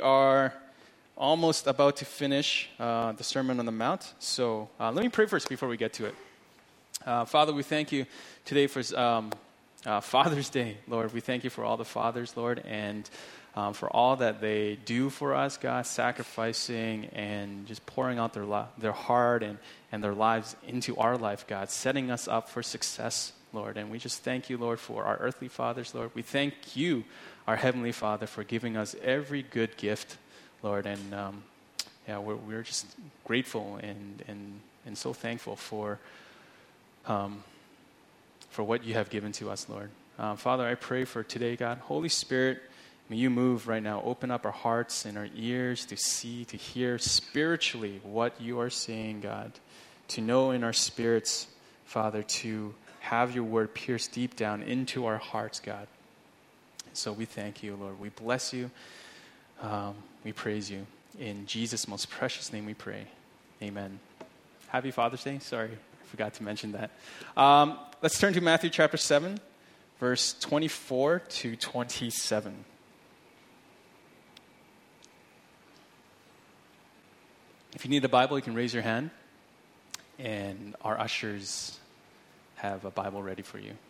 are almost about to finish the Sermon on the Mount. So let me pray first before we get to it. Father, we thank you today for Father's Day, Lord. We thank you for all the fathers, Lord, and for all that they do for us, God, sacrificing and just pouring out their heart and their lives into our life, God, setting us up for success, Lord. And we just thank you, Lord, for our earthly fathers, Lord. We thank you, our Heavenly Father, for giving us every good gift, Lord. And we're just grateful and so thankful for what you have given to us, Lord. Father, I pray for today, God. Holy Spirit, may you move right now. Open up our hearts and our ears to see, to hear spiritually what you are saying, God. To know in our spirits, Father, to have your word pierce deep down into our hearts, God. So we thank you, Lord. We bless you. We praise you. In Jesus' most precious name we pray. Amen. Happy Father's Day. Sorry, I forgot to mention that. Let's turn to Matthew chapter 7, verse 24 to 27. If you need a Bible, you can raise your hand, and our ushers have a Bible ready for you.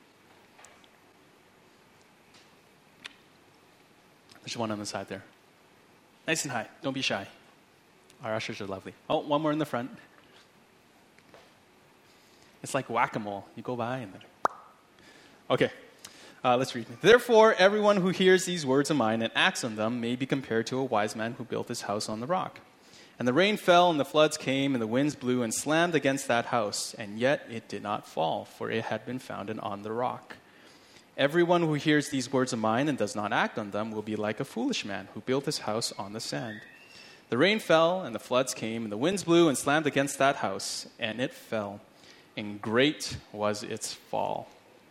There's one on the side there. Nice and high. Don't be shy. Our ushers are lovely. Oh, one more in the front. It's like whack-a-mole. You go by and then... Okay, let's read. Therefore, everyone who hears these words of mine and acts on them may be compared to a wise man who built his house on the rock. And the rain fell, and the floods came, and the winds blew and slammed against that house, and yet it did not fall, for it had been founded on the rock. Everyone who hears these words of mine and does not act on them will be like a foolish man who built his house on the sand. The rain fell, and the floods came, and the winds blew and slammed against that house, and it fell, and great was its fall.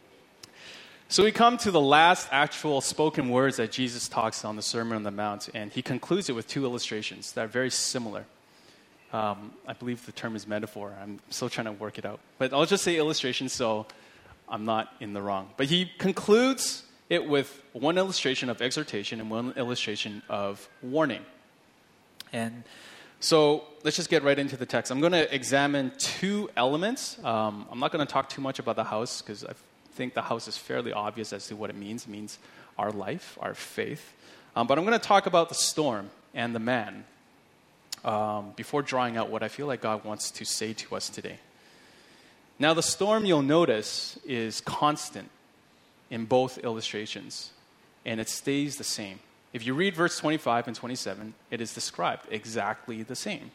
So we come to the last actual spoken words that Jesus talks on the Sermon on the Mount, and he concludes it with two illustrations that are very similar. I believe the term is metaphor. I'm still trying to work it out. But I'll just say illustration so I'm not in the wrong. But he concludes it with one illustration of exhortation and one illustration of warning. And so let's just get right into the text. I'm going to examine two elements. I'm not going to talk too much about the house because I think the house is fairly obvious as to what it means. It means our life, our faith. But I'm going to talk about the storm and the man before drawing out what I feel like God wants to say to us today. Now, the storm, you'll notice, is constant in both illustrations, and it stays the same. If you read verse 25 and 27, it is described exactly the same.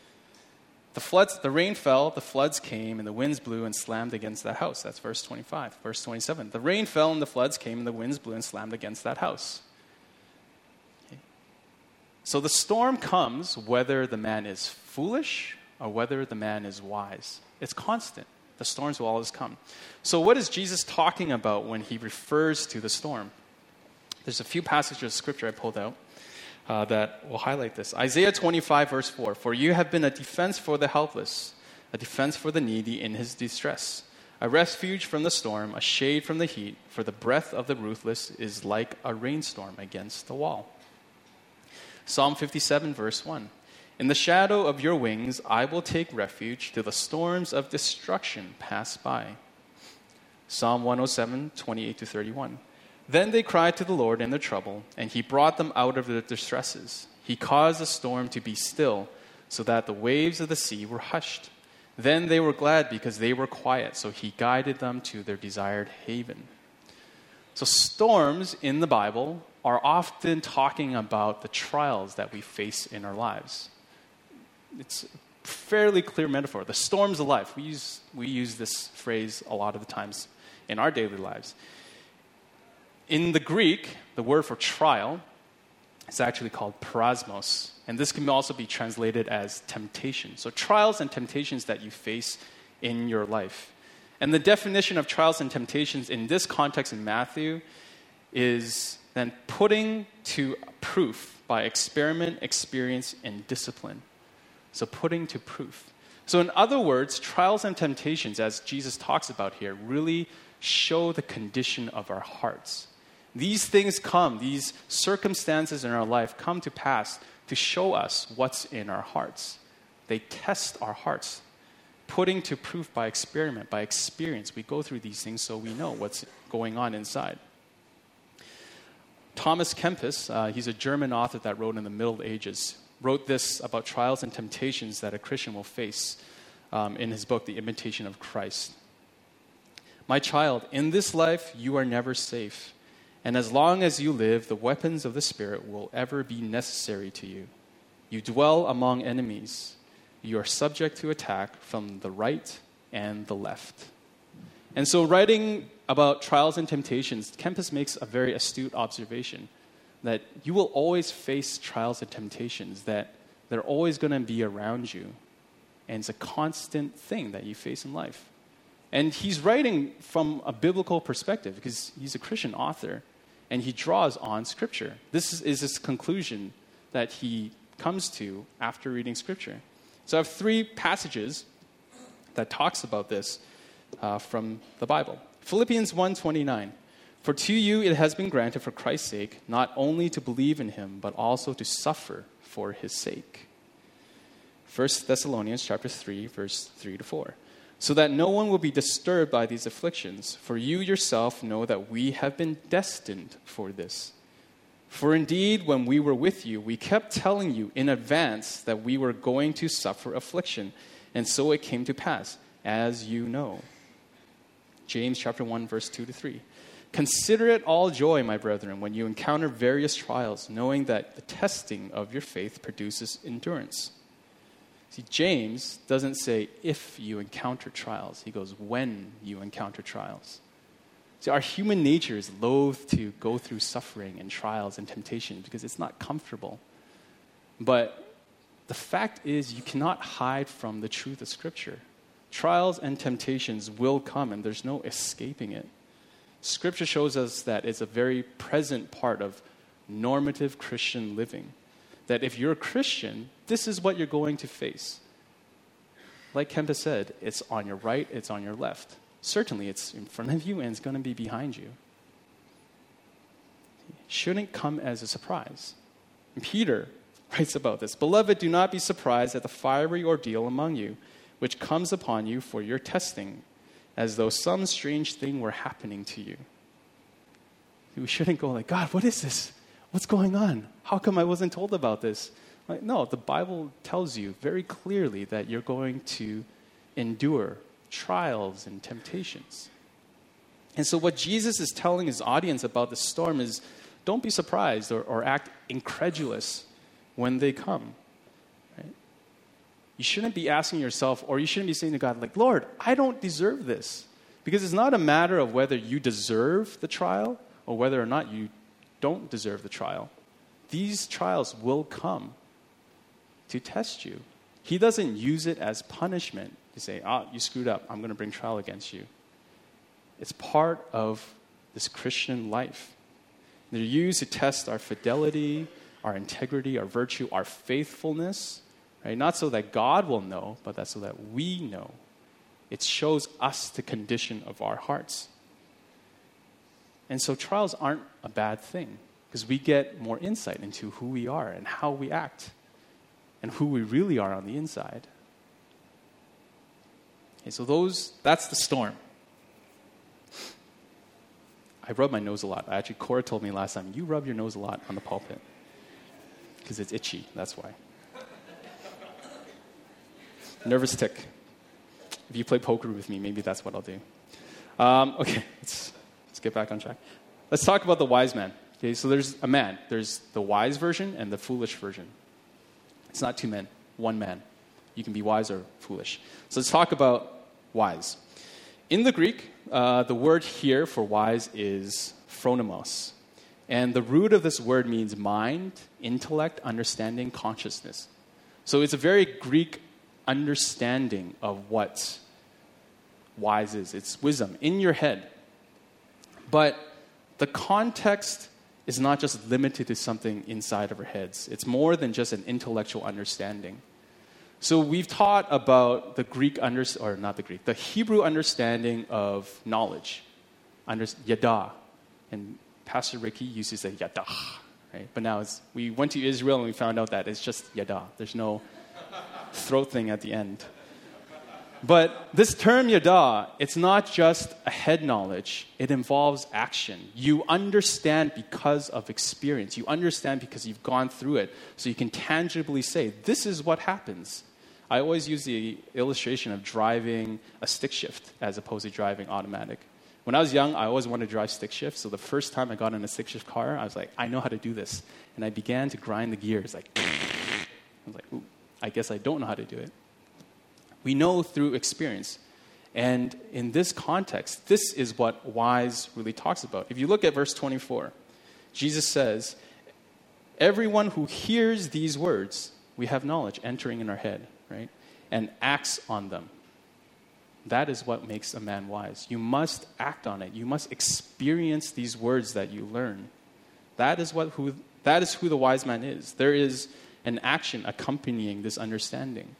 The rain fell, the floods came, and the winds blew and slammed against that house. That's verse 25. Verse 27, the rain fell and the floods came, and the winds blew and slammed against that house. Okay. So the storm comes whether the man is foolish or whether the man is wise. It's constant. The storms will always come. So what is Jesus talking about when he refers to the storm? There's a few passages of scripture I pulled out that will highlight this. Isaiah 25, verse 4. For you have been a defense for the helpless, a defense for the needy in his distress, a refuge from the storm, a shade from the heat, for the breath of the ruthless is like a rainstorm against the wall. Psalm 57, verse 1. In the shadow of your wings, I will take refuge till the storms of destruction pass by. Psalm 107, 28 to 31. Then they cried to the Lord in their trouble, and he brought them out of their distresses. He caused the storm to be still, so that the waves of the sea were hushed. Then they were glad because they were quiet, so he guided them to their desired haven. So storms in the Bible are often talking about the trials that we face in our lives. It's a fairly clear metaphor. The storms of life. We use this phrase a lot of the times in our daily lives. In the Greek, the word for trial is actually called parasmos. And this can also be translated as temptation. So trials and temptations that you face in your life. And the definition of trials and temptations in this context in Matthew is then putting to proof by experiment, experience, and discipline. So putting to proof. So in other words, trials and temptations, as Jesus talks about here, really show the condition of our hearts. These things come, these circumstances in our life come to pass to show us what's in our hearts. They test our hearts, putting to proof by experiment, by experience. We go through these things so we know what's going on inside. Thomas Kempis, he's a German author that wrote in the Middle Ages, wrote this about trials and temptations that a Christian will face in his book, The Imitation of Christ. My child, in this life you are never safe. And as long as you live, the weapons of the Spirit will ever be necessary to you. You dwell among enemies. You are subject to attack from the right and the left. And so writing about trials and temptations, Kempis makes a very astute observation that you will always face trials and temptations, that they're always going to be around you. And it's a constant thing that you face in life. And he's writing from a biblical perspective because he's a Christian author. And he draws on Scripture. This is his conclusion that he comes to after reading Scripture. So I have 3 passages that talks about this from the Bible. Philippians 1:29. For to you it has been granted for Christ's sake, not only to believe in him, but also to suffer for his sake. 1 Thessalonians chapter 3, verse 3-4. So that no one will be disturbed by these afflictions, for you yourself know that we have been destined for this. For indeed, when we were with you, we kept telling you in advance that we were going to suffer affliction, and so it came to pass, as you know. James chapter 1, verse 2-3. Consider it all joy, my brethren, when you encounter various trials, knowing that the testing of your faith produces endurance. See, James doesn't say if you encounter trials. He goes when you encounter trials. See, our human nature is loath to go through suffering and trials and temptation because it's not comfortable. But the fact is you cannot hide from the truth of Scripture. Trials and temptations will come and there's no escaping it. Scripture shows us that it's a very present part of normative Christian living. That if you're a Christian, this is what you're going to face. Like Kempa said, it's on your right, it's on your left. Certainly, it's in front of you and it's going to be behind you. It shouldn't come as a surprise. And Peter writes about this. Beloved, do not be surprised at the fiery ordeal among you, which comes upon you for your testing, as though some strange thing were happening to you. We shouldn't go like, God, what is this? What's going on? How come I wasn't told about this? Like, no, the Bible tells you very clearly that you're going to endure trials and temptations. And so what Jesus is telling his audience about the storm is, don't be surprised or act incredulous when they come. Right? You shouldn't be asking yourself, or you shouldn't be saying to God, like, Lord, I don't deserve this. Because it's not a matter of whether you deserve the trial or whether or not you don't deserve the trial. These trials will come to test you. He doesn't use it as punishment to say, you screwed up, I'm going to bring trial against you. It's part of this Christian life. They're used to test our fidelity, our integrity, our virtue, our faithfulness, right? Not so that God will know, but that's so that we know. It shows us the condition of our hearts. And so trials aren't a bad thing because we get more insight into who we are and how we act and who we really are on the inside. Okay, so that's the storm. I rub my nose a lot. Actually, Cora told me last time, you rub your nose a lot on the pulpit because it's itchy, that's why. Nervous tick. If you play poker with me, maybe that's what I'll do. Okay, let's get back on track. Let's talk about the wise man. Okay, so there's a man. There's the wise version and the foolish version. It's not two men, one man. You can be wise or foolish. So let's talk about wise. In the Greek, the word here for wise is phronimos. And the root of this word means mind, intellect, understanding, consciousness. So it's a very Greek understanding of what wise is. It's wisdom in your head. But the context is not just limited to something inside of our heads. It's more than just an intellectual understanding. So we've taught about the Hebrew understanding of knowledge, yada, and Pastor Ricky used to say yada, right? But now we went to Israel and we found out that it's just yada. There's no throat thing at the end. But this term yada, it's not just a head knowledge. It involves action. You understand because of experience. You understand because you've gone through it. So you can tangibly say, this is what happens. I always use the illustration of driving a stick shift as opposed to driving automatic. When I was young, I always wanted to drive stick shift. So the first time I got in a stick shift car, I was like, I know how to do this. And I began to grind the gears. I was like, ooh, I guess I don't know how to do it. We know through experience. And in this context, this is what wise really talks about. If you look at verse 24, Jesus says, everyone who hears these words, we have knowledge entering in our head, right? And acts on them. That is what makes a man wise. You must act on it. You must experience these words that you learn. That is who the wise man is. There is an action accompanying this understanding.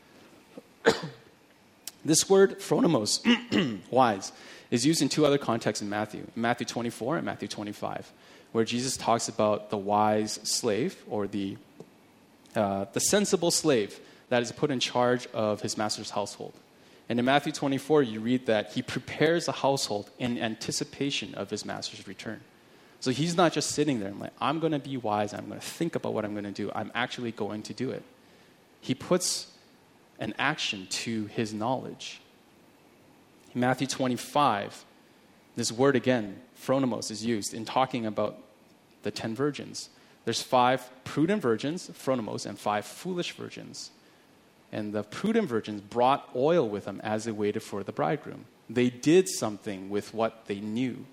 This word, phronimos, wise, is used in two other contexts in Matthew 24 and Matthew 25, where Jesus talks about the wise slave, or the sensible slave that is put in charge of his master's household. And in Matthew 24, you read that he prepares a household in anticipation of his master's return. So he's not just sitting there and like, I'm going to be wise, I'm going to think about what I'm going to do. I'm actually going to do it. He puts an action to his knowledge. In Matthew 25, this word again, phronimos, is used in talking about the 10 virgins. There's 5 prudent virgins, phronimos, and 5 foolish virgins. And the prudent virgins brought oil with them as they waited for the bridegroom. They did something with what they knew.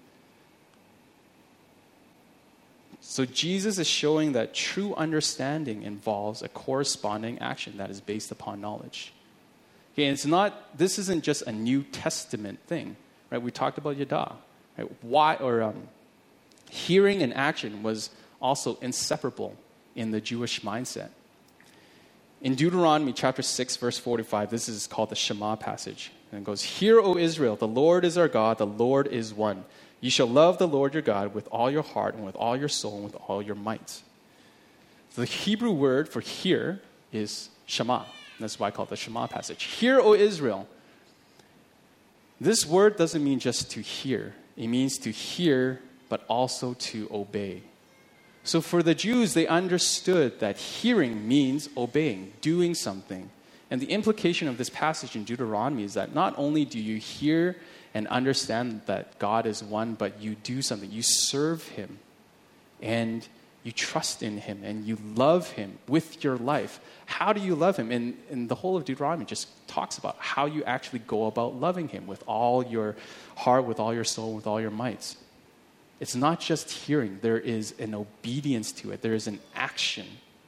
So Jesus is showing that true understanding involves a corresponding action that is based upon knowledge. Okay, and this isn't just a New Testament thing, right? We talked about yada, right? Hearing and action was also inseparable in the Jewish mindset. In Deuteronomy chapter 6, verse 45, this is called the Shema passage. And it goes, "Hear, O Israel, the Lord is our God, the Lord is one. You shall love the Lord your God with all your heart and with all your soul and with all your might." The Hebrew word for hear is Shema. That's why I call it the Shema passage. Hear, O Israel. This word doesn't mean just to hear. It means to hear, but also to obey. So for the Jews, they understood that hearing means obeying, doing something. And the implication of this passage in Deuteronomy is that not only do you hear and understand that God is one, but you do something. You serve him, and you trust in him, and you love him with your life. How do you love him? And the whole of Deuteronomy just talks about how you actually go about loving him with all your heart, with all your soul, with all your might. It's not just hearing. There is an obedience to it. There is an action.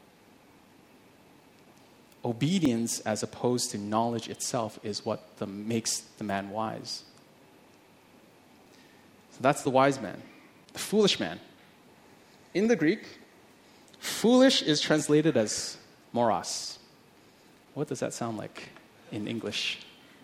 Obedience, as opposed to knowledge itself, is what makes the man wise. So that's the wise man. The foolish man. In the Greek, foolish is translated as moros. What does that sound like in English?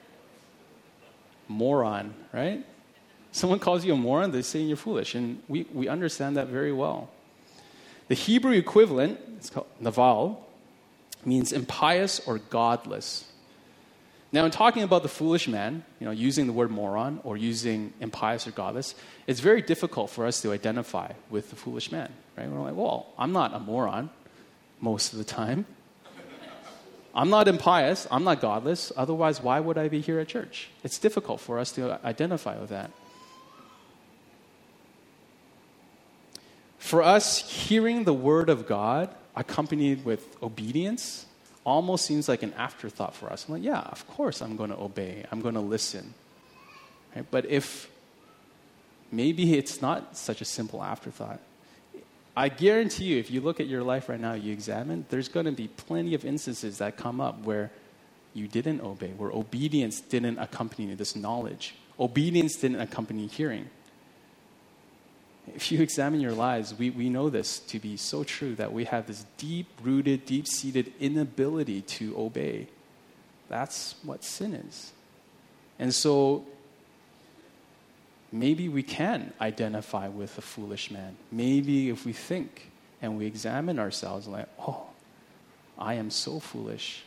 Moron, right? Someone calls you a moron, they're saying you're foolish. And we understand that very well. The Hebrew equivalent, it's called naval, means impious or godless. Now, in talking about the foolish man, using the word moron or using impious or godless, it's very difficult for us to identify with the foolish man, right? We're like, well, I'm not a moron most of the time. I'm not impious. I'm not godless. Otherwise, why would I be here at church? It's difficult for us to identify with that. For us, hearing the word of God accompanied with obedience almost seems like an afterthought for us. I'm like, yeah, of course I'm going to obey. I'm going to listen. Right? But if maybe it's not such a simple afterthought, I guarantee you, if you look at your life right now, you examine, there's going to be plenty of instances that come up where you didn't obey, where obedience didn't accompany this knowledge. Obedience didn't accompany hearing. If you examine your lives, we know this to be so true, that we have this deep-rooted, deep-seated inability to obey. That's what sin is. And so maybe we can identify with a foolish man. Maybe if we think and we examine ourselves, like, oh, I am so foolish.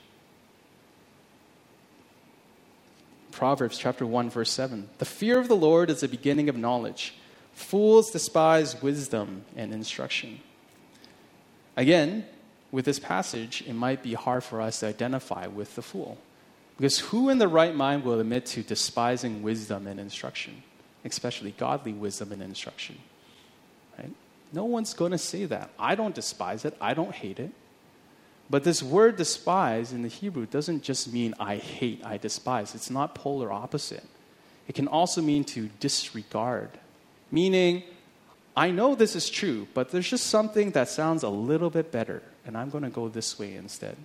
Proverbs chapter 1, verse 7. The fear of the Lord is the beginning of knowledge. Fools despise wisdom and instruction. Again, with this passage, it might be hard for us to identify with the fool. Because who in the right mind will admit to despising wisdom and instruction, especially godly wisdom and instruction? Right? No one's going to say that. I don't despise it. I don't hate it. But this word despise in the Hebrew doesn't just mean I hate, I despise. It's not polar opposite. It can also mean to disregard, meaning I know this is true, but there's just something that sounds a little bit better, and I'm going to go this way instead.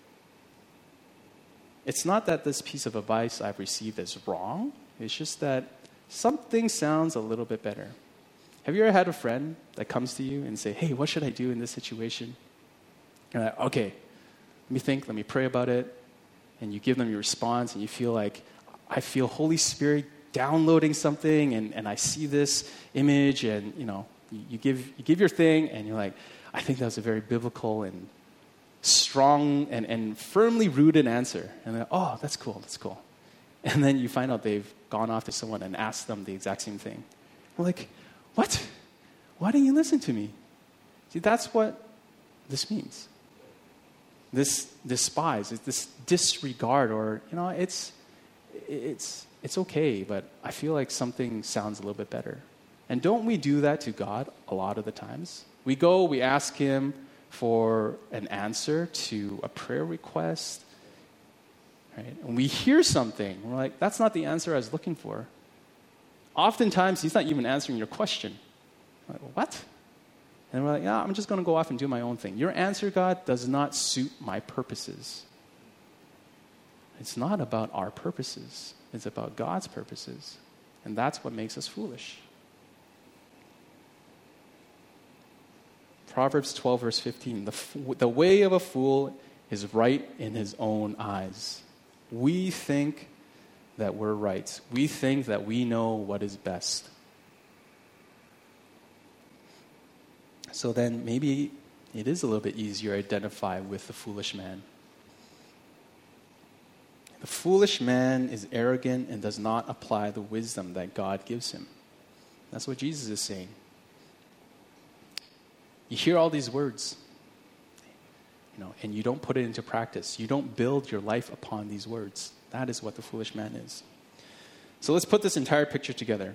It's not that this piece of advice I've received is wrong. It's just that something sounds a little bit better. Have you ever had a friend that comes to you and say, hey, what should I do in this situation? You're like, okay, let me think, let me pray about it. And you give them your response, and you feel like, I feel Holy Spirit downloading something, and I see this image, and you give your thing, and you're like, I think that was a very biblical and strong and firmly rooted answer. And they're like, oh, that's cool. And then you find out they've gone off to someone and asked them the exact same thing. We're like, what? Why didn't you listen to me? See, that's what this means. This despise, this disregard, or it's okay, but I feel like something sounds a little bit better. And don't we do that to God a lot of the times? We ask Him for an answer to a prayer request, right? And we hear something, we're like, that's not the answer I was looking for. Oftentimes, He's not even answering your question. We're like, what? And we're like, yeah, I'm just going to go off and do my own thing. Your answer, God, does not suit my purposes. It's not about our purposes. It's about God's purposes. And that's what makes us foolish. Proverbs 12, verse 15. The way of a fool is right in his own eyes. We think that we're right. We think that we know what is best. So then maybe it is a little bit easier to identify with the foolish man. The foolish man is arrogant and does not apply the wisdom that God gives him. That's what Jesus is saying. You hear all these words, and you don't put it into practice. You don't build your life upon these words. That is what the foolish man is. So let's put this entire picture together.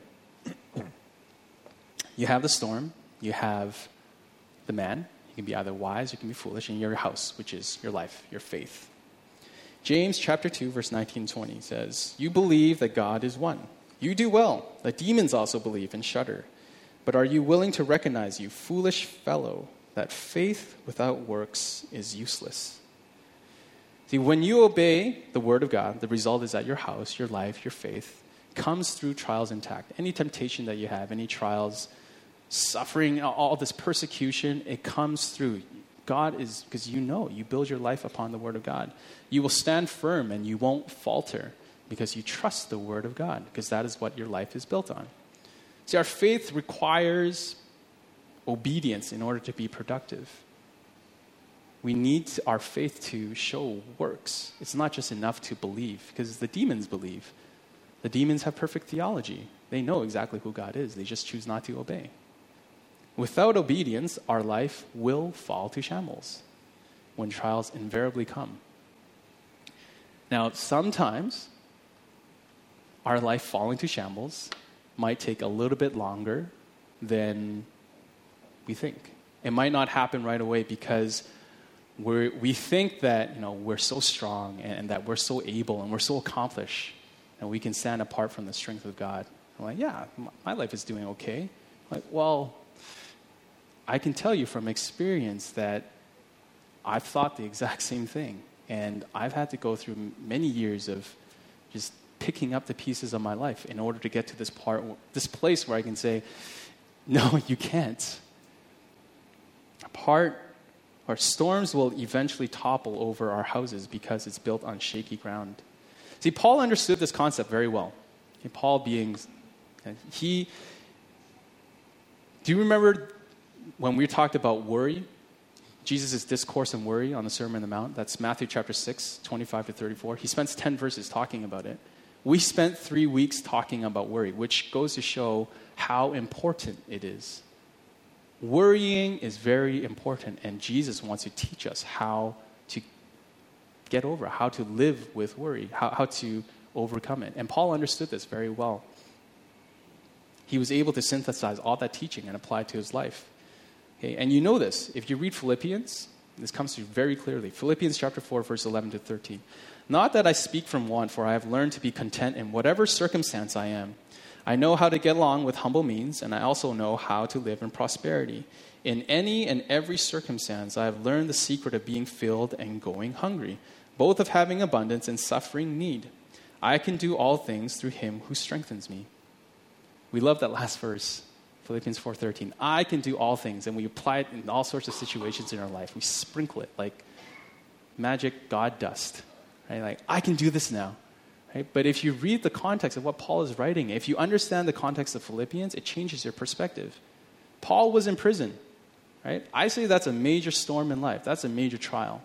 You have the storm. You have the man. You can be either wise or you can be foolish. And your house, which is your life, your faith. James chapter 2, verse 19-20 says, you believe that God is one. You do well. The demons also believe and shudder. But are you willing to recognize, you foolish fellow, that faith without works is useless? See, when you obey the word of God, the result is that your house, your life, your faith comes through trials intact. Any temptation that you have, any trials, suffering, all this persecution, it comes through. God is, because you build your life upon the word of God. You will stand firm and you won't falter because you trust the word of God, because that is what your life is built on. See, our faith requires obedience in order to be productive. We need our faith to show works. It's not just enough to believe, because the demons believe. The demons have perfect theology. They know exactly who God is. They just choose not to obey. Without obedience, our life will fall to shambles when trials invariably come. Now, sometimes our life falling to shambles might take a little bit longer than we think. It might not happen right away because we think that we're so strong and that we're so able and we're so accomplished and we can stand apart from the strength of God. I'm like, yeah, my life is doing okay. Like, well, I can tell you from experience that I've thought the exact same thing, and I've had to go through many years of just picking up the pieces of my life in order to get to this place where I can say, no, you can't. Storms will eventually topple over our houses because it's built on shaky ground. See, Paul understood this concept very well. And Paul being And do you remember when we talked about worry? Jesus' discourse on worry on the Sermon on the Mount. That's Matthew chapter 6, 25 to 34. He spends 10 verses talking about it. We spent 3 weeks talking about worry, which goes to show how important it is. Worrying is very important, and Jesus wants to teach us how to get over, how to live with worry, how to overcome it. And Paul understood this very well. He was able to synthesize all that teaching and apply it to his life. Okay, and you know this. If you read Philippians, this comes through very clearly. Philippians chapter 4, verse 11 to 13. Not that I speak from want, for I have learned to be content in whatever circumstance I am. I know how to get along with humble means, and I also know how to live in prosperity. In any and every circumstance, I have learned the secret of being filled and going hungry, both of having abundance and suffering need. I can do all things through him who strengthens me. We love that last verse, Philippians 4:13. I can do all things, and we apply it in all sorts of situations in our life. We sprinkle it like magic God dust. Right? Like, I can do this now. Right? But if you read the context of what Paul is writing, if you understand the context of Philippians, it changes your perspective. Paul was in prison. Right? I say that's a major storm in life. That's a major trial.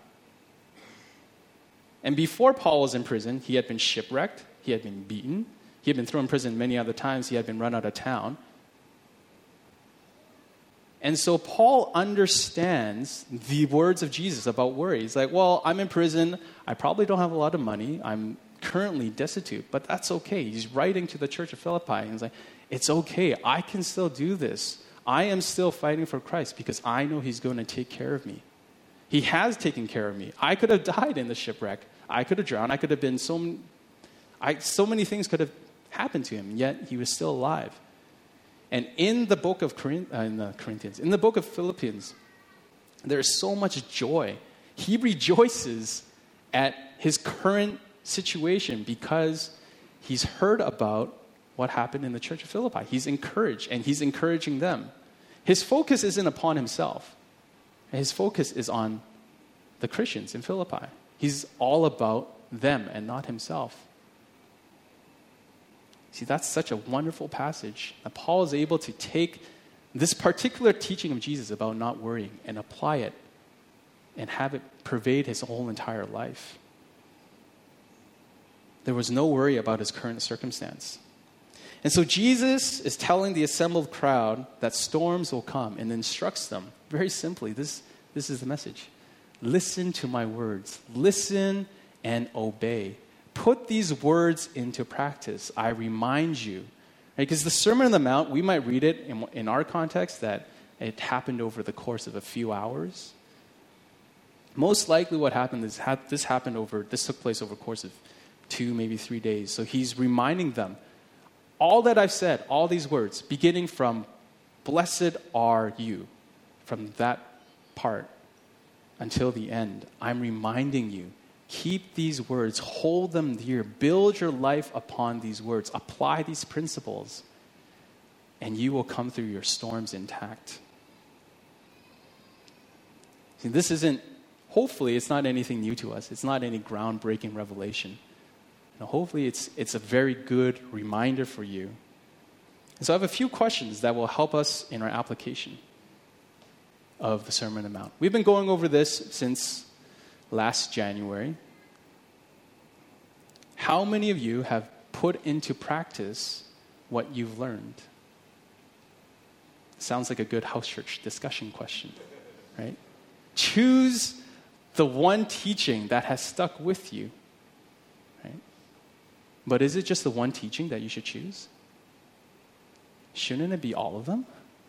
And before Paul was in prison, he had been shipwrecked. He had been beaten. He had been thrown in prison many other times. He had been run out of town. And so Paul understands the words of Jesus about worry. He's like, well, I'm in prison. I probably don't have a lot of money. I'm currently destitute, but that's okay. He's writing to the church of Philippi, and he's like, it's okay. I can still do this. I am still fighting for Christ because I know he's going to take care of me. He has taken care of me. I could have died in the shipwreck. I could have drowned. I could have been so many things could have happened to him, yet he was still alive. And in the book of Corinthians, in the book of Philippians, there is so much joy. He rejoices at his current situation because he's heard about what happened in the church of Philippi. He's encouraged, and he's encouraging them. His focus isn't upon himself. His focus is on the Christians in Philippi. He's all about them and not himself. See, that's such a wonderful passage that Paul is able to take this particular teaching of Jesus about not worrying and apply it and have it pervade his whole entire life. There was no worry about his current circumstance. And so Jesus is telling the assembled crowd that storms will come and instructs them very simply. This is the message. Listen to my words. Listen and obey. Put these words into practice. I remind you. Because the Sermon on the Mount, we might read it in our context that it happened over the course of a few hours. Most likely what happened is this took place over the course of 2, maybe 3 days. So he's reminding them, all that I've said, all these words, beginning from blessed are you, from that part until the end, I'm reminding you, keep these words, hold them dear, build your life upon these words, apply these principles, and you will come through your storms intact. See, hopefully it's not anything new to us. It's not any groundbreaking revelation. Hopefully it's a very good reminder for you. And so I have a few questions that will help us in our application of the Sermon on the Mount. We've been going over this since last January. How many of you have put into practice what you've learned? Sounds like a good house church discussion question, right? Choose the one teaching that has stuck with you, right? But is it just the one teaching that you should choose? Shouldn't it be all of them?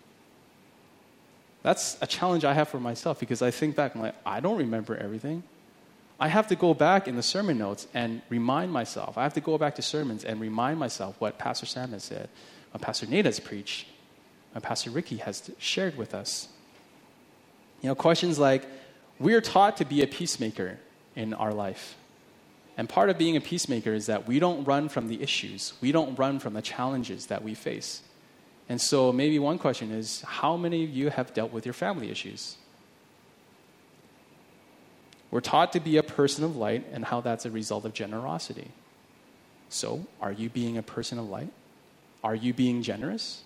That's a challenge I have for myself because I think back, I'm like, I don't remember everything. I have to go back in the sermon notes and remind myself. I have to go back to sermons and remind myself what Pastor Sam has said, what Pastor Nate has preached, what Pastor Ricky has shared with us. Questions like, we are taught to be a peacemaker in our life. And part of being a peacemaker is that we don't run from the issues. We don't run from the challenges that we face. And so maybe one question is, how many of you have dealt with your family issues? We're taught to be a person of light and how that's a result of generosity. So, are you being a person of light? Are you being generous?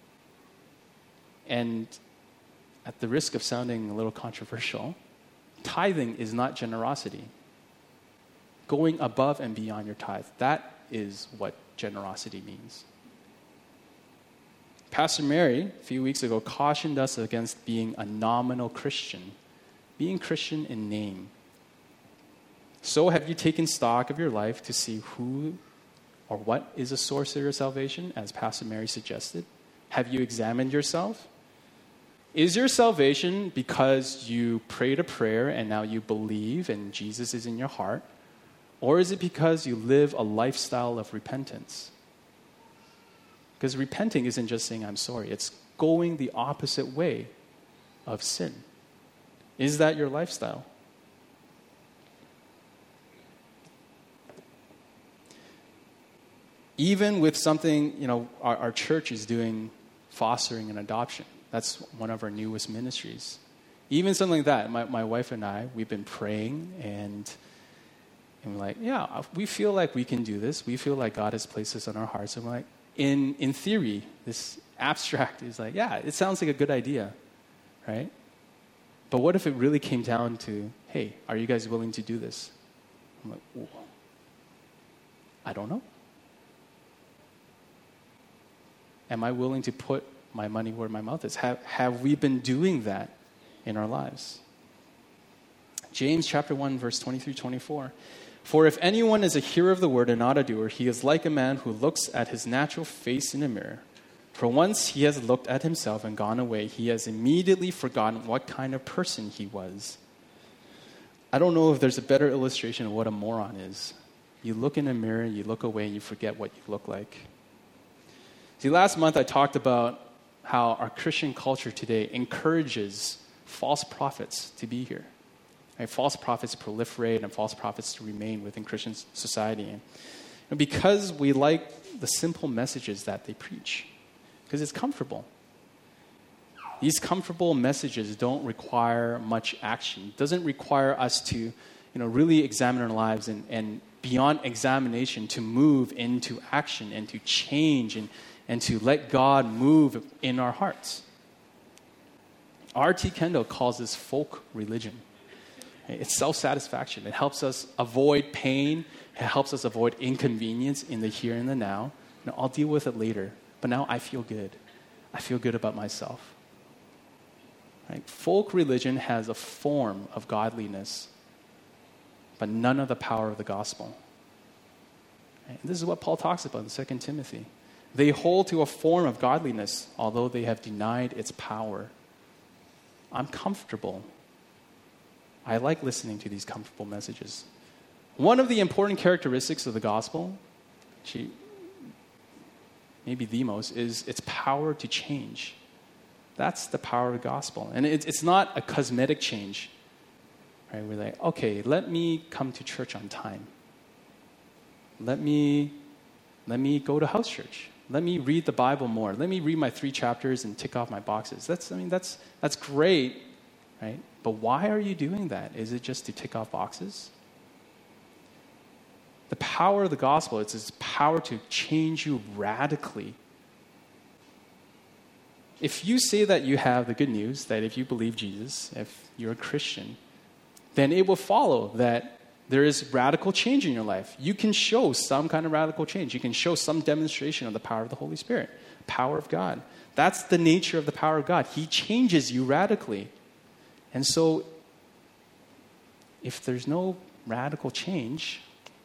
And at the risk of sounding a little controversial, tithing is not generosity. Going above and beyond your tithe, that is what generosity means. Pastor Mary, a few weeks ago, cautioned us against being a nominal Christian, being Christian in name. So have you taken stock of your life to see who or what is the source of your salvation, as Pastor Mary suggested? Have you examined yourself? Is your salvation because you prayed a prayer and now you believe and Jesus is in your heart? Or is it because you live a lifestyle of repentance? Because repenting isn't just saying, I'm sorry. It's going the opposite way of sin. Is that your lifestyle? Even with something, our church is doing fostering and adoption. That's one of our newest ministries. Even something like that, my wife and I, we've been praying and we're like, yeah, we feel like we can do this. We feel like God has placed this on our hearts. And we're like, in theory, this abstract is like, yeah, it sounds like a good idea, right? But what if it really came down to, hey, are you guys willing to do this? I'm like, ooh, I don't know. Am I willing to put my money where my mouth is? Have we been doing that in our lives? James chapter 1, verse 23-24. For if anyone is a hearer of the word and not a doer, he is like a man who looks at his natural face in a mirror. For once he has looked at himself and gone away, he has immediately forgotten what kind of person he was. I don't know if there's a better illustration of what a moron is. You look in a mirror, you look away, and you forget what you look like. See, last month I talked about how our Christian culture today encourages false prophets to be here. Right? False prophets proliferate and false prophets to remain within Christian society. And because we like the simple messages that they preach, because it's comfortable. These comfortable messages don't require much action. It doesn't require us to really examine our lives and beyond examination to move into action and to change and to let God move in our hearts. R.T. Kendall calls this folk religion. It's self-satisfaction. It helps us avoid pain. It helps us avoid inconvenience in the here and the now. I'll deal with it later, but now I feel good. I feel good about myself. Right? Folk religion has a form of godliness, but none of the power of the gospel. Right? This is what Paul talks about in 2 Timothy. They hold to a form of godliness, although they have denied its power. I'm comfortable. I like listening to these comfortable messages. One of the important characteristics of the gospel, maybe the most, is its power to change. That's the power of the gospel. And it's not a cosmetic change. Right? We're like, okay, let me come to church on time. Let me go to house church. Let me read the Bible more. Let me read my 3 chapters and tick off my boxes. That's great, right? But why are you doing that? Is it just to tick off boxes? The power of the gospel, it's its power to change you radically. If you say that you have the good news, that if you believe Jesus, if you're a Christian, then it will follow that there is radical change in your life. You can show some kind of radical change. You can show some demonstration of the power of the Holy Spirit, power of God. That's the nature of the power of God. He changes you radically. And so, if there's no radical change,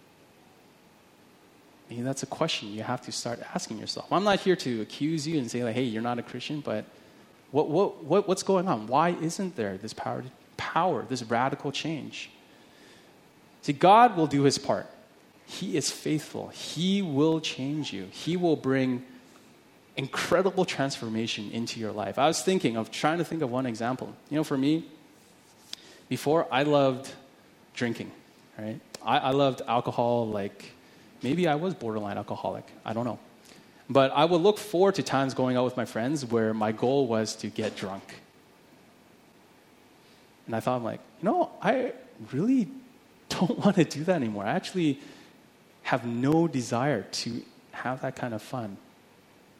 maybe that's a question you have to start asking yourself. I'm not here to accuse you and say, like, hey, you're not a Christian, but what's going on? Why isn't there this power, this radical change? See, God will do his part. He is faithful. He will change you. He will bring incredible transformation into your life. I was trying to think of one example. For me, before I loved drinking, right? I loved alcohol, like maybe I was borderline alcoholic. I don't know. But I would look forward to times going out with my friends where my goal was to get drunk. And I thought, I'm like, I really don't want to do that anymore. I actually have no desire to have that kind of fun.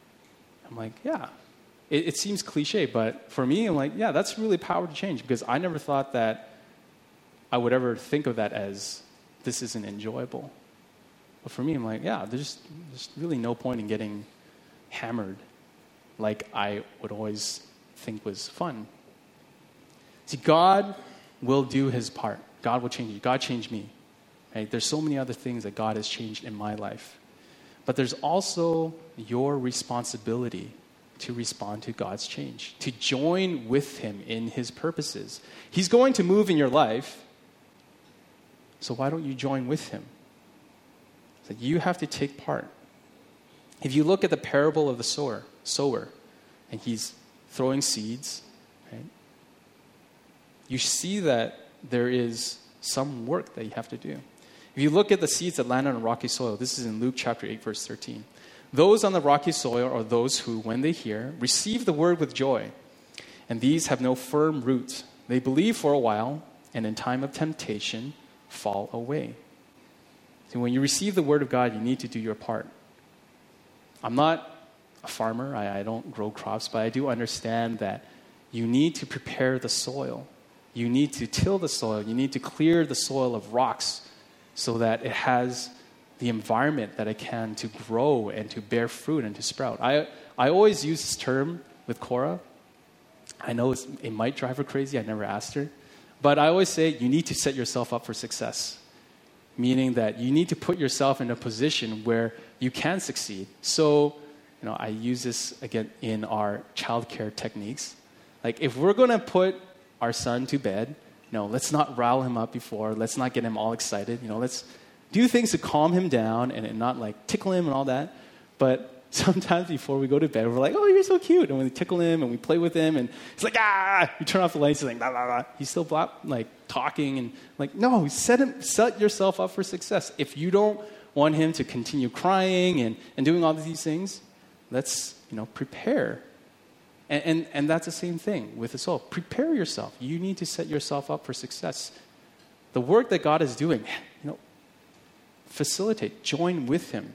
I'm like, yeah. It seems cliche, but for me, I'm like, yeah, that's really power to change, because I never thought that I would ever think of that as this isn't enjoyable. But for me, I'm like, yeah, there's really no point in getting hammered like I would always think was fun. See, God will do his part. God will change you. God changed me. Right? There's so many other things that God has changed in my life. But there's also your responsibility to respond to God's change, to join with him in his purposes. He's going to move in your life, so why don't you join with him? So you have to take part. If you look at the parable of the sower, and he's throwing seeds, right? You see that there is some work that you have to do. If you look at the seeds that land on rocky soil, this is in Luke chapter 8, verse 13. Those on the rocky soil are those who, when they hear, receive the word with joy. And these have no firm root. They believe for a while, and in time of temptation, fall away. So when you receive the word of God, you need to do your part. I'm not a farmer. I don't grow crops, but I do understand that you need to prepare the soil. You need to till the soil. You need to clear the soil of rocks so that it has the environment that it can to grow and to bear fruit and to sprout. I always use this term with Cora. I know it might drive her crazy. I never asked her. But I always say you need to set yourself up for success, meaning that you need to put yourself in a position where you can succeed. So, I use this again in our childcare techniques. Like, if we're going to put our son to bed, let's not rile him up before. Let's not get him all excited. Let's do things to calm him down and not like tickle him and all that. But sometimes before we go to bed, we're like, oh, you're so cute. And we tickle him and we play with him and he's like, ah, you turn off the lights, he's like, blah, blah, blah. He's still talking and like, no, set yourself up for success. If you don't want him to continue crying and doing all of these things, let's, prepare. And that's the same thing with the soul. Prepare yourself. You need to set yourself up for success. The work that God is doing, facilitate, join with him.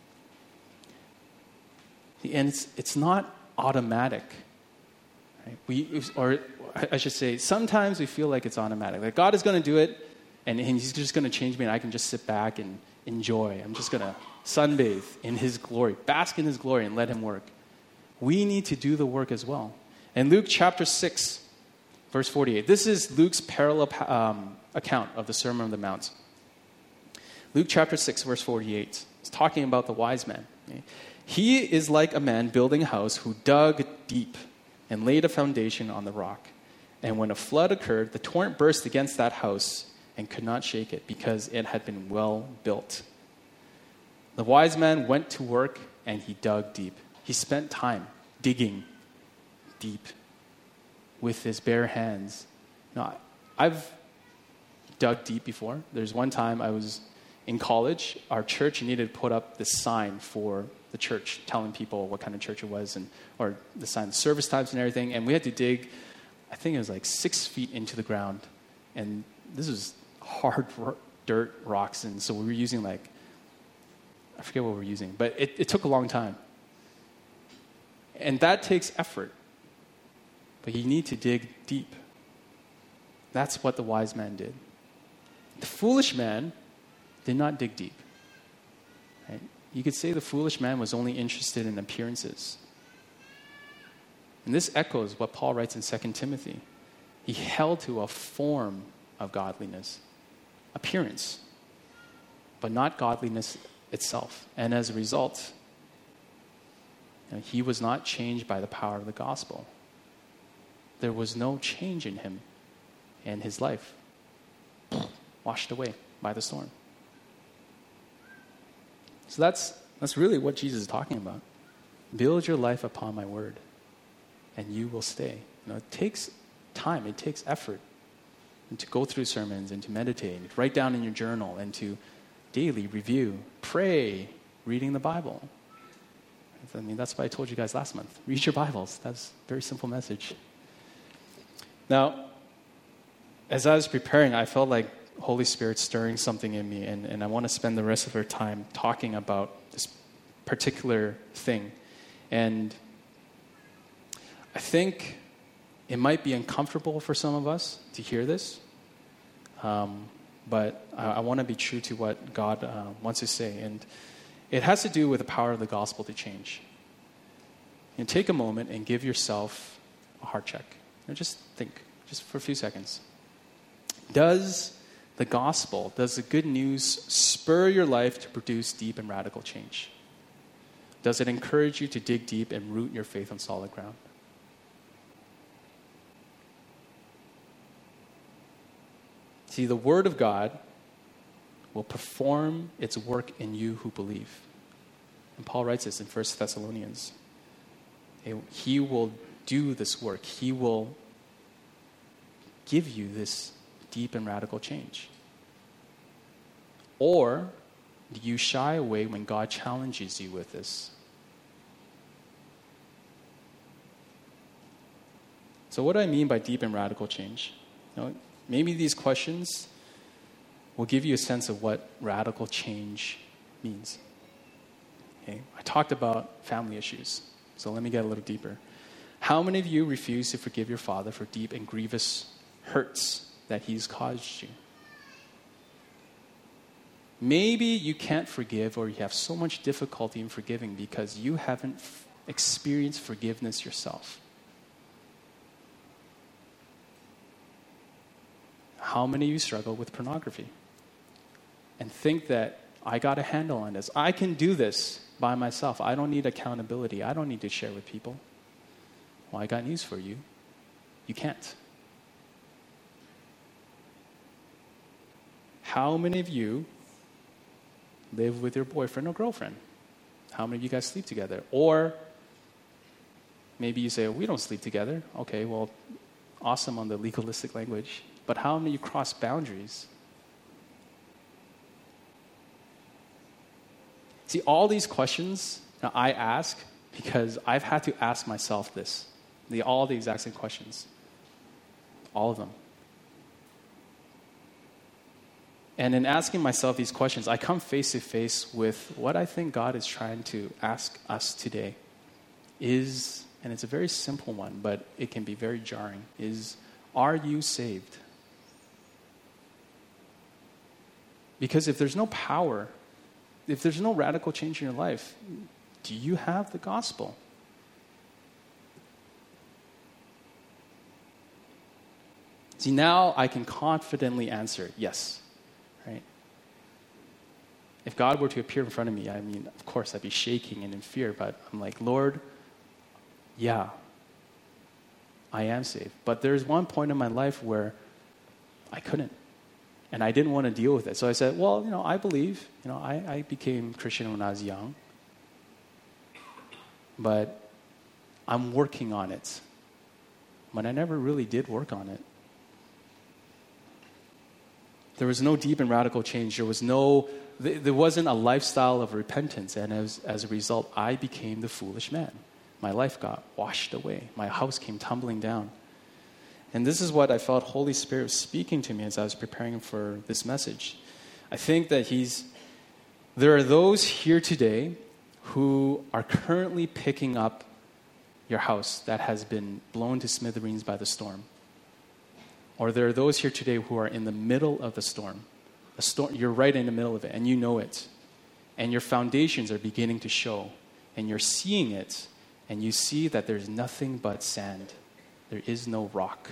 And it's not automatic. Right? Or I should say, sometimes we feel like it's automatic. Like God is going to do it, and he's just going to change me, and I can just sit back and enjoy. I'm just going to sunbathe in his glory, bask in his glory, and let him work. We need to do the work as well. In Luke chapter 6, verse 48, this is Luke's parallel account of the Sermon on the Mount. Luke chapter 6, verse 48, it's talking about the wise man. Okay? He is like a man building a house who dug deep and laid a foundation on the rock. And when a flood occurred, the torrent burst against that house and could not shake it because it had been well built. The wise man went to work and he dug deep. He spent time digging deep with his bare hands. Now, I've dug deep before. There's one time I was in college. Our church needed to put up this sign for the church, telling people what kind of church it was, or the sign, the service times and everything. And we had to dig, I think it was like 6 feet into the ground. And this was hard dirt rocks. And so we were using I forget what we were using, but it took a long time. And that takes effort. But you need to dig deep. That's what the wise man did. The foolish man did not dig deep. Right? You could say the foolish man was only interested in appearances. And this echoes what Paul writes in 2 Timothy. He held to a form of godliness, appearance, but not godliness itself. And as a result, he was not changed by the power of the gospel. There was no change in him and his life. Washed away by the storm. So that's really what Jesus is talking about. Build your life upon my word, and you will stay. It takes time, it takes effort, and to go through sermons and to meditate, and to write down in your journal, and to daily review, pray, reading the Bible. That's why I told you guys last month. Read your Bibles. That's a very simple message. Now, as I was preparing, I felt like Holy Spirit stirring something in me, and I want to spend the rest of our time talking about this particular thing. And I think it might be uncomfortable for some of us to hear this, but I want to be true to what God wants to say. And it has to do with the power of the gospel to change. And take a moment and give yourself a heart check. And just think, just for a few seconds. Does the gospel, does the good news spur your life to produce deep and radical change? Does it encourage you to dig deep and root your faith on solid ground? See, the Word of God will perform its work in you who believe. And Paul writes this in 1 Thessalonians. He will do this work. He will give you this deep and radical change. Or do you shy away when God challenges you with this? So what do I mean by deep and radical change? Maybe these questions will give you a sense of what radical change means. Okay? I talked about family issues, so let me get a little deeper. How many of you refuse to forgive your father for deep and grievous hurts that he's caused you? Maybe you can't forgive, or you have so much difficulty in forgiving because you haven't experienced forgiveness yourself. How many of you struggle with pornography and think that I got a handle on this? I can do this by myself. I don't need accountability. I don't need to share with people. Well, I got news for you. You can't. How many of you live with your boyfriend or girlfriend? How many of you guys sleep together? Or maybe you say, we don't sleep together. Okay, well, awesome on the legalistic language. But how many of you cross boundaries? See, all these questions I ask because I've had to ask myself this. All the exact same questions. All of them. And in asking myself these questions, I come face to face with what I think God is trying to ask us today. And it's a very simple one, but it can be very jarring, are you saved? Because if there's no power, if there's no radical change in your life, do you have the gospel? See, now I can confidently answer yes, right? If God were to appear in front of me, I mean, of course, I'd be shaking and in fear, but I'm like, Lord, yeah, I am saved. But there's one point in my life where I couldn't. And I didn't want to deal with it. So I said, well, I believe. I became Christian when I was young. But I'm working on it. But I never really did work on it. There was no deep and radical change. There wasn't a lifestyle of repentance. And as a result, I became the foolish man. My life got washed away. My house came tumbling down. And this is what I felt Holy Spirit was speaking to me as I was preparing for this message. I think that there are those here today who are currently picking up your house that has been blown to smithereens by the storm. Or there are those here today who are in the middle of the storm. You're right in the middle of it, and you know it. And your foundations are beginning to show. And you're seeing it, and you see that there's nothing but sand. There is no rock.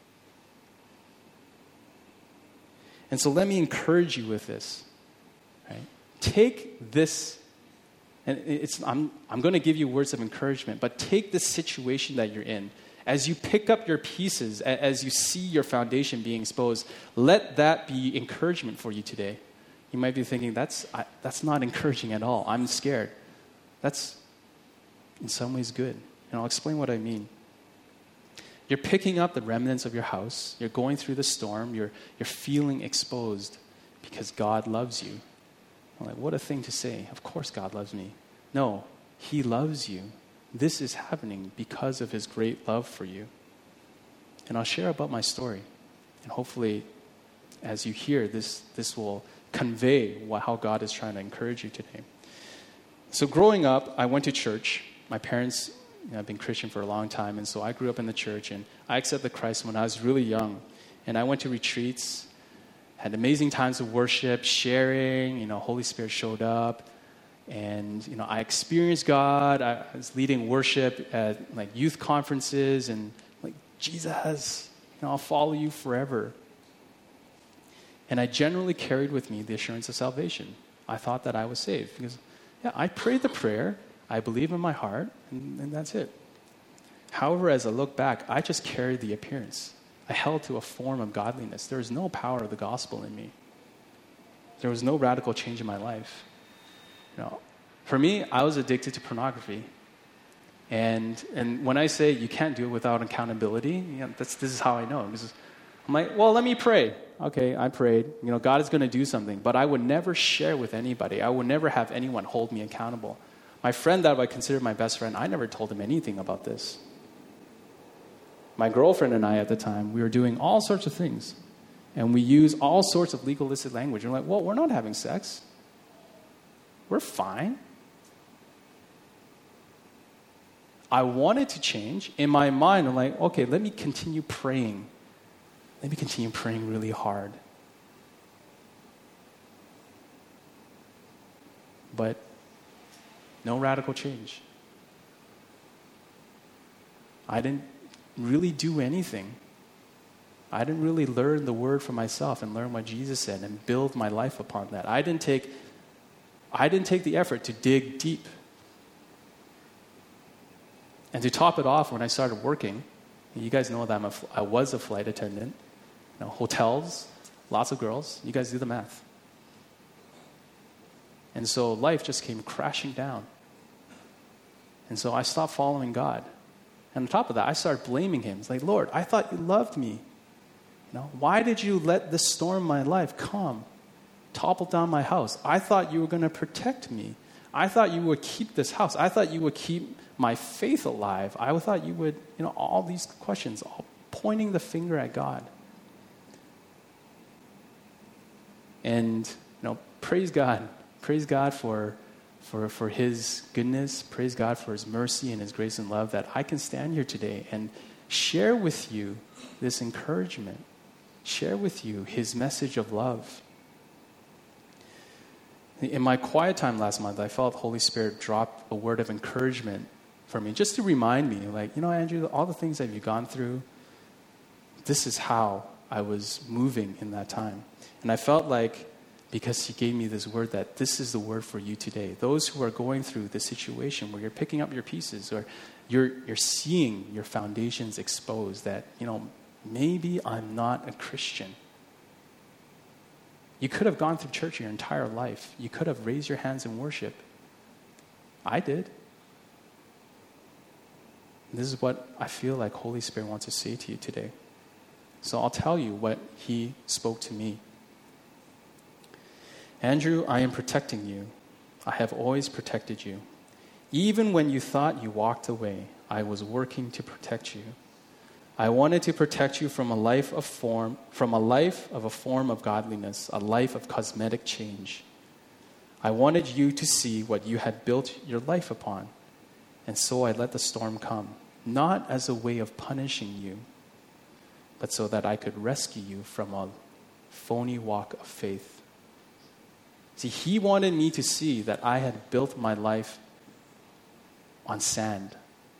And so let me encourage you with this. Right? Take this, and I'm going to give you words of encouragement, but take this situation that you're in. As you pick up your pieces, as you see your foundation being exposed, let that be encouragement for you today. You might be thinking, that's not encouraging at all. I'm scared. That's in some ways good. And I'll explain what I mean. You're picking up the remnants of your house. You're going through the storm. You're feeling exposed because God loves you. I'm like, what a thing to say. Of course God loves me. No, He loves you. This is happening because of His great love for you. And I'll share about my story. And hopefully, as you hear, this will convey how God is trying to encourage you today. So growing up, I went to church. My parents I've been Christian for a long time, and so I grew up in the church, and I accepted Christ when I was really young. And I went to retreats, had amazing times of worship, sharing, Holy Spirit showed up. And, I experienced God. I was leading worship at youth conferences and Jesus, I'll follow you forever. And I generally carried with me the assurance of salvation. I thought that I was saved because, I prayed the prayer, I believe in my heart, and that's it. However, as I look back, I just carried the appearance. I held to a form of godliness. There was no power of the gospel in me. There was no radical change in my life. For me, I was addicted to pornography. And when I say you can't do it without accountability, this is how I know. Because I'm like, well, let me pray. Okay, I prayed. God is going to do something. But I would never share with anybody. I would never have anyone hold me accountable. My friend that I considered my best friend, I never told him anything about this. My girlfriend and I at the time, we were doing all sorts of things. And we use all sorts of legalistic language. And we're like, well, we're not having sex. We're fine. I wanted to change. In my mind, I'm like, okay, let me continue praying. Let me continue praying really hard. But no radical change. I didn't really do anything. I didn't really learn the word for myself and learn what Jesus said and build my life upon that. I didn't take the effort to dig deep. And to top it off, when I started working, you guys know that I was a flight attendant. Hotels, lots of girls. You guys do the math. And so life just came crashing down. And so I stopped following God. And on top of that, I started blaming him. It's like, Lord, I thought you loved me. Why did you let this storm in my life come, topple down my house? I thought you were going to protect me. I thought you would keep this house. I thought you would keep my faith alive. I thought you would, all these questions, all pointing the finger at God. And, praise God. Praise God for his goodness. Praise God for his mercy and his grace and love that I can stand here today and share with you this encouragement. Share with you his message of love. In my quiet time last month, I felt Holy Spirit drop a word of encouragement for me, just to remind me, Andrew, all the things that you've gone through, this is how I was moving in that time. And I felt like, because he gave me this word, that this is the word for you today. Those who are going through the situation where you're picking up your pieces, or you're seeing your foundations exposed, that, maybe I'm not a Christian. You could have gone through church your entire life. You could have raised your hands in worship. I did. This is what I feel like Holy Spirit wants to say to you today. So I'll tell you what he spoke to me. Andrew, I am protecting you. I have always protected you. Even when you thought you walked away, I was working to protect you. I wanted to protect you from a life of a form of godliness, a life of cosmetic change. I wanted you to see what you had built your life upon. And so I let the storm come, not as a way of punishing you, but so that I could rescue you from a phony walk of faith. See, he wanted me to see that I had built my life on sand.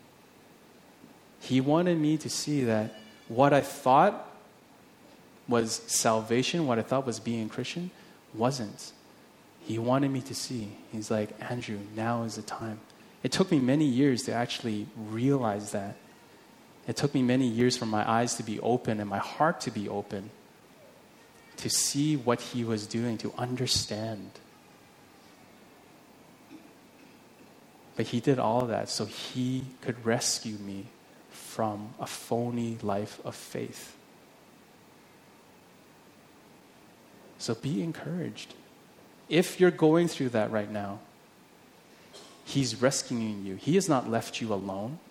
He wanted me to see that what I thought was salvation, what I thought was being a Christian, wasn't. He wanted me to see. He's like, Andrew, now is the time. It took me many years to actually realize that. It took me many years for my eyes to be open and my heart to be open, to see what he was doing, to understand. But he did all of that so he could rescue me from a phony life of faith. So be encouraged. If you're going through that right now, he's rescuing you. He has not left you alone.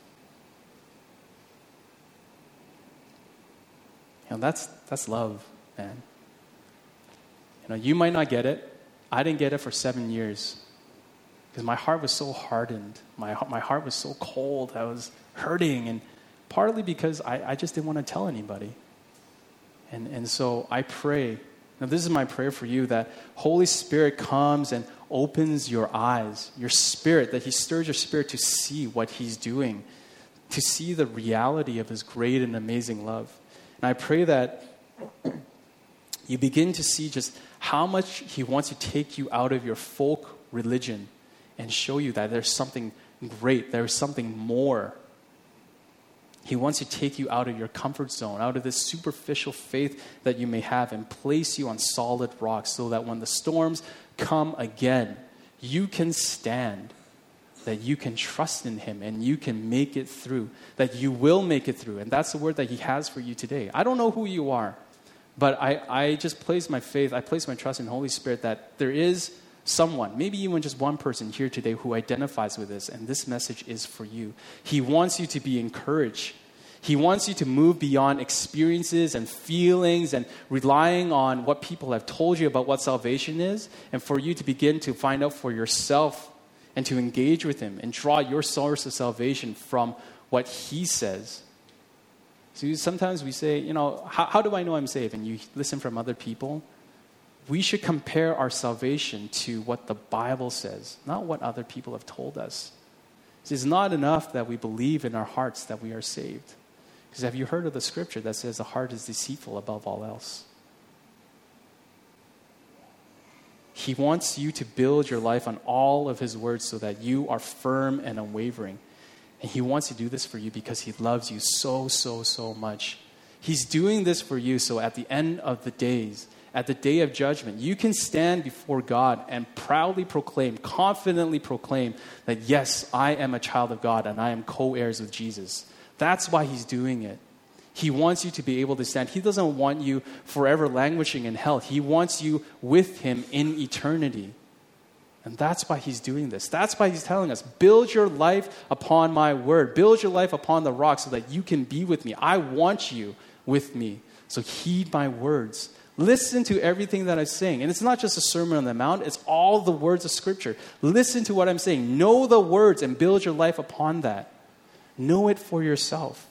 That's love, man. You might not get it. I didn't get it for 7 years. Because my heart was so hardened. My heart was so cold. I was hurting. And partly because I just didn't want to tell anybody. And so I pray, now this is my prayer for you, that Holy Spirit comes and opens your eyes, your spirit, that he stirs your spirit to see what he's doing, to see the reality of his great and amazing love. And I pray that you begin to see just how much he wants to take you out of your folk religion and show you that there's something great, there's something more. He wants to take you out of your comfort zone, out of this superficial faith that you may have, and place you on solid rocks so that when the storms come again, you can stand, that you can trust in him and you can make it through, that you will make it through. And that's the word that he has for you today. I don't know who you are, but I just place my faith, I place my trust in the Holy Spirit that there is someone, maybe even just one person here today who identifies with this, and this message is for you. He wants you to be encouraged. He wants you to move beyond experiences and feelings and relying on what people have told you about what salvation is, and for you to begin to find out for yourself and to engage with him and draw your source of salvation from what he says. So sometimes we say, how do I know I'm saved? And you listen from other people. We should compare our salvation to what the Bible says, not what other people have told us. It's not enough that we believe in our hearts that we are saved. Because have you heard of the scripture that says the heart is deceitful above all else? He wants you to build your life on all of his words so that you are firm and unwavering. And he wants to do this for you because he loves you so, so, so much. He's doing this for you so at the end of the days, at the day of judgment, you can stand before God and proudly proclaim, confidently proclaim that, yes, I am a child of God and I am co-heirs with Jesus. That's why he's doing it. He wants you to be able to stand. He doesn't want you forever languishing in hell. He wants you with him in eternity. And that's why he's doing this. That's why he's telling us, build your life upon my word. Build your life upon the rock so that you can be with me. I want you with me. So heed my words. Listen to everything that I'm saying. And it's not just a Sermon on the Mount. It's all the words of Scripture. Listen to what I'm saying. Know the words and build your life upon that. Know it for yourself.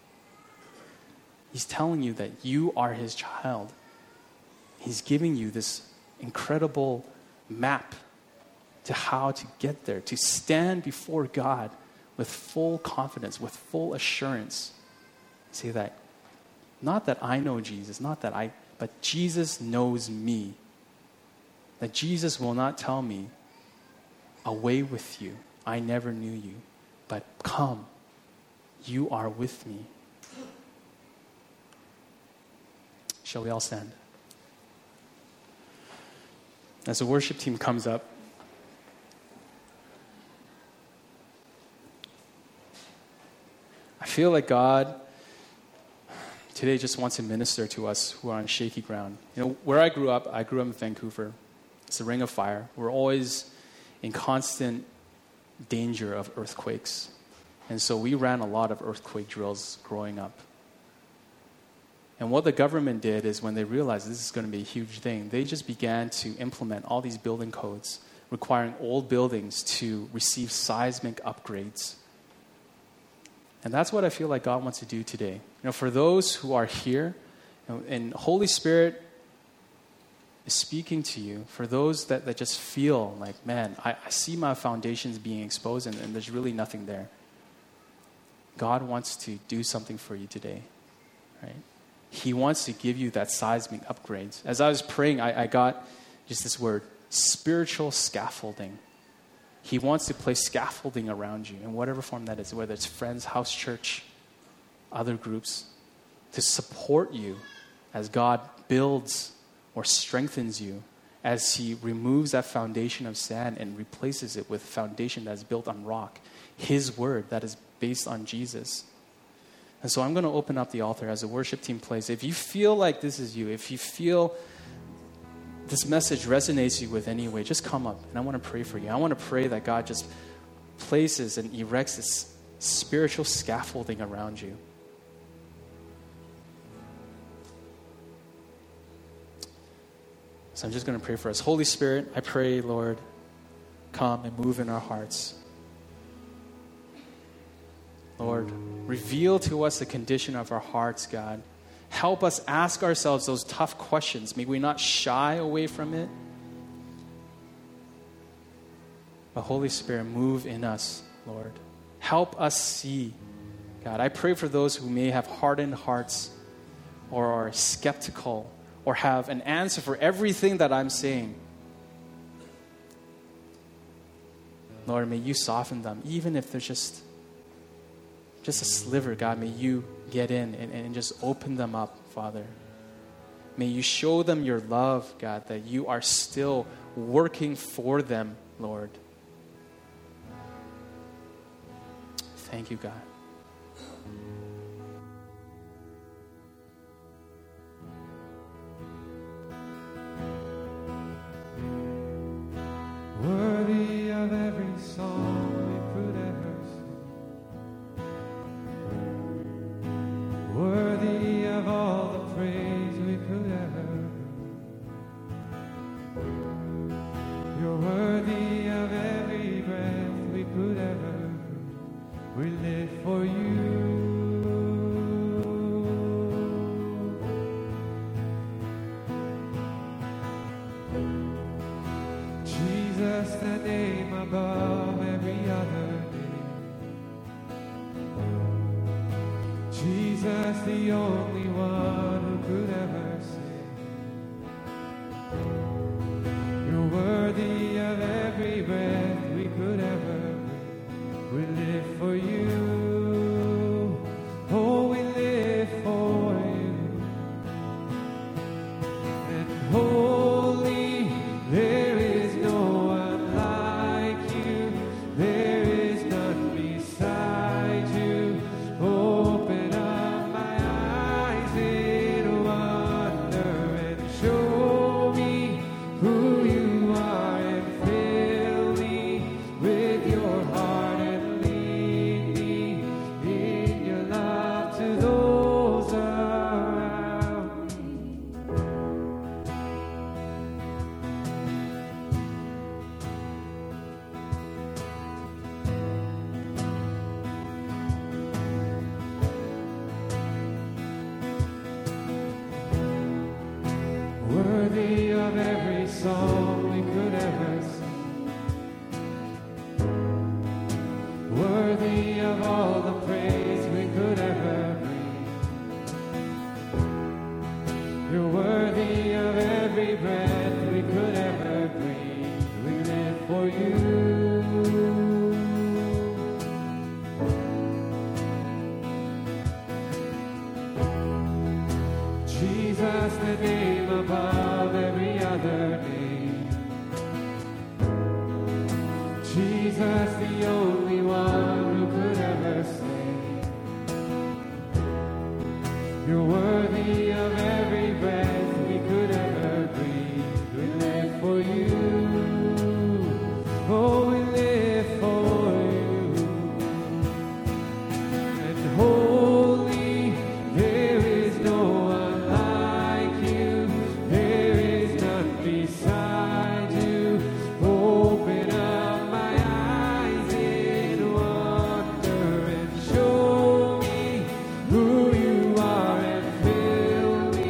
He's telling you that you are his child. He's giving you this incredible map to how to get there, to stand before God with full confidence, with full assurance. Say that, not that I know Jesus, but Jesus knows me. That Jesus will not tell me, away with you, I never knew you, but come, you are with me. Shall we all stand? As the worship team comes up, I feel like God today just wants to minister to us who are on shaky ground. Where I grew up in Vancouver. It's a ring of fire. We're always in constant danger of earthquakes. And so we ran a lot of earthquake drills growing up. And what the government did is when they realized this is going to be a huge thing, they just began to implement all these building codes requiring old buildings to receive seismic upgrades. And that's what I feel like God wants to do today. For those who are here, and Holy Spirit is speaking to you, for those that just feel like, man, I see my foundations being exposed and there's really nothing there. God wants to do something for you today, right? He wants to give you that seismic upgrades. As I was praying, I got just this word, spiritual scaffolding. He wants to place scaffolding around you in whatever form that is, whether it's friends, house church, other groups, to support you as God builds or strengthens you, as he removes that foundation of sand and replaces it with a foundation that is built on rock, his word that is based on Jesus. And so I'm going to open up the altar as the worship team plays. If you feel like this is you, if you feel this message resonates you with any way, just come up and I want to pray for you. I want to pray that God just places and erects this spiritual scaffolding around you. So I'm just going to pray for us. Holy Spirit, I pray, Lord, come come and move in our hearts. Lord, reveal to us the condition of our hearts, God. Help us ask ourselves those tough questions. May we not shy away from it. But Holy Spirit, move in us, Lord. Help us see. God, I pray for those who may have hardened hearts or are skeptical or have an answer for everything that I'm saying. Lord, may you soften them, even if there's just a sliver, God. May you get in and just open them up, Father. May you show them your love, God, that you are still working for them, Lord. Thank you, God. Worthy of every song we could ever sing, worthy of all the praise we could ever bring. You're worthy of every breath we could ever breathe. We live for you. Jesus, the name above every other name. Jesus, the only one who could ever save. You're worthy of every breath we could ever breathe. We live for you. Oh, we live for you. And holy, there is no one like you. There is none beside you. Open up my eyes in wonder and show me who you are, and fill me with your heart and lead me in your love to those around me. Worthy of every song we could ever sing, worthy of all the praise we could ever bring. You're worthy of every breath we could ever breathe. We live for you. Jesus, the name above every other name. Jesus, the only one who could ever save. You're worthy of every breath we could ever breathe. We live for you. Oh, we live for you. And holy, there is no one like you. There is none beside you. Open up my eyes in wonder and show me who you are, and fill me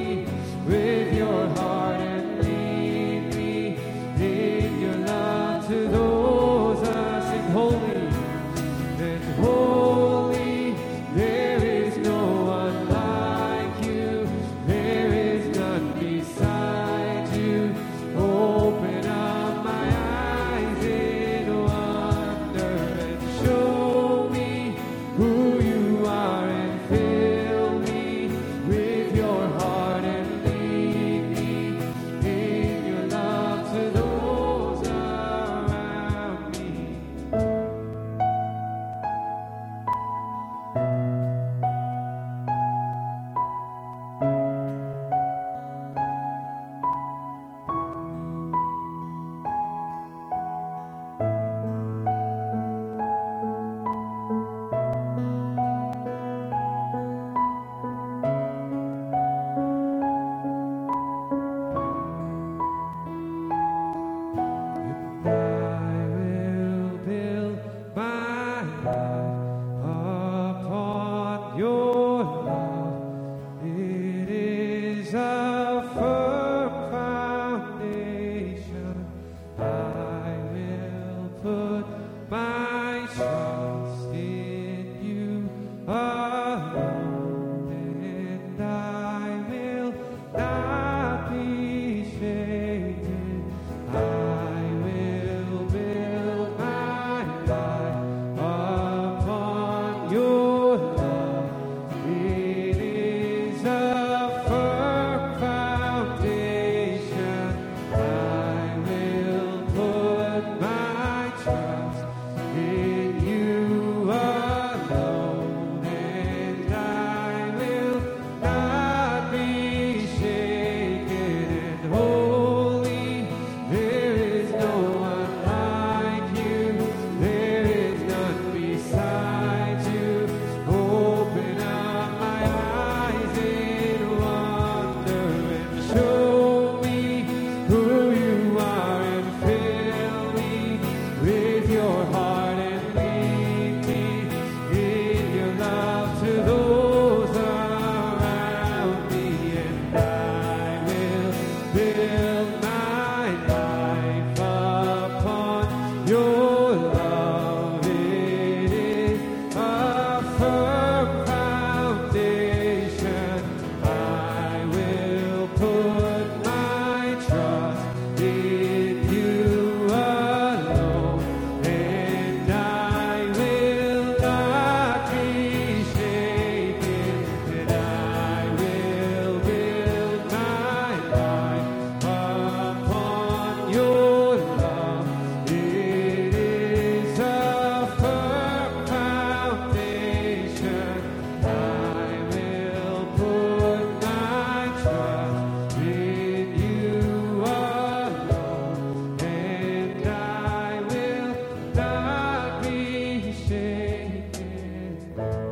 firm foundation. I will put my trust in you alone, and I will not be shaken, and I will build my life upon your love. It is a firm foundation. I will put my trust in you alone, and I will not be shaken.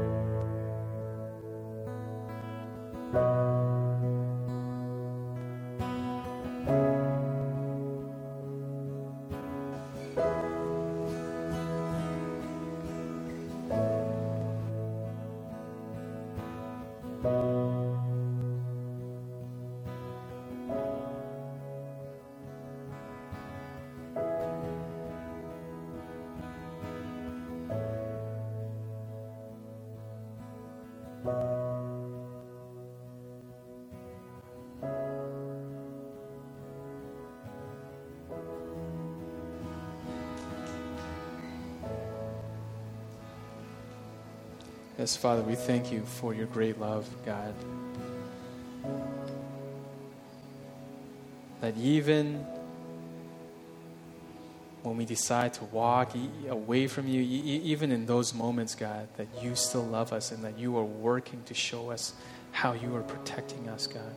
Yes, Father, we thank you for your great love, God. That even when we decide to walk away from you, even in those moments, God, that you still love us and that you are working to show us how you are protecting us, God.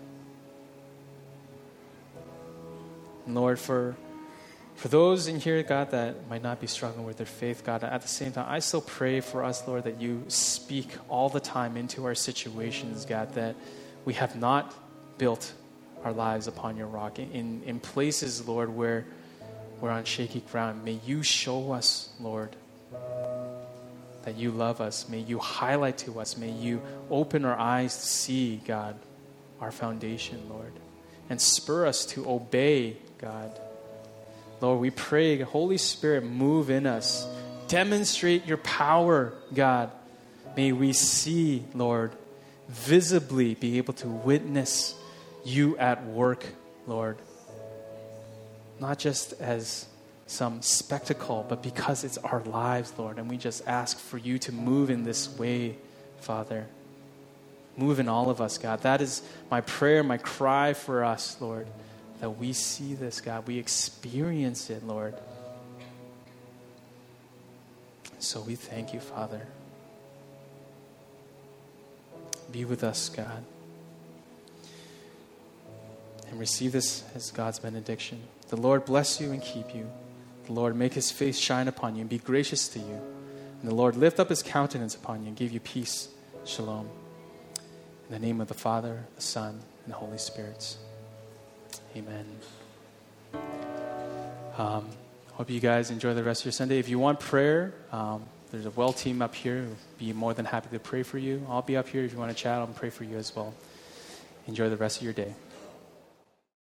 And Lord, for those in here, God, that might not be struggling with their faith, God, at the same time, I still pray for us, Lord, that you speak all the time into our situations, God, that we have not built our lives upon your rock. In places, Lord, where we're on shaky ground, may you show us, Lord, that you love us. May you highlight to us, may you open our eyes to see, God, our foundation, Lord, and spur us to obey, God. Lord, we pray, Holy Spirit, move in us. Demonstrate your power, God. May we see, Lord, visibly be able to witness you at work, Lord. Not just as some spectacle, but because it's our lives, Lord. And we just ask for you to move in this way, Father. Move in all of us, God. That is my prayer, my cry for us, Lord. That we see this, God. We experience it, Lord. So we thank you, Father. Be with us, God. And receive this as God's benediction. The Lord bless you and keep you. The Lord make his face shine upon you and be gracious to you. And the Lord lift up his countenance upon you and give you peace. Shalom. In the name of the Father, the Son, and the Holy Spirit. Amen. Hope you guys enjoy the rest of your Sunday. If you want prayer, there's a well team up here who will be more than happy to pray for you. I'll be up here if you want to chat. I'll pray for you as well. Enjoy the rest of your day.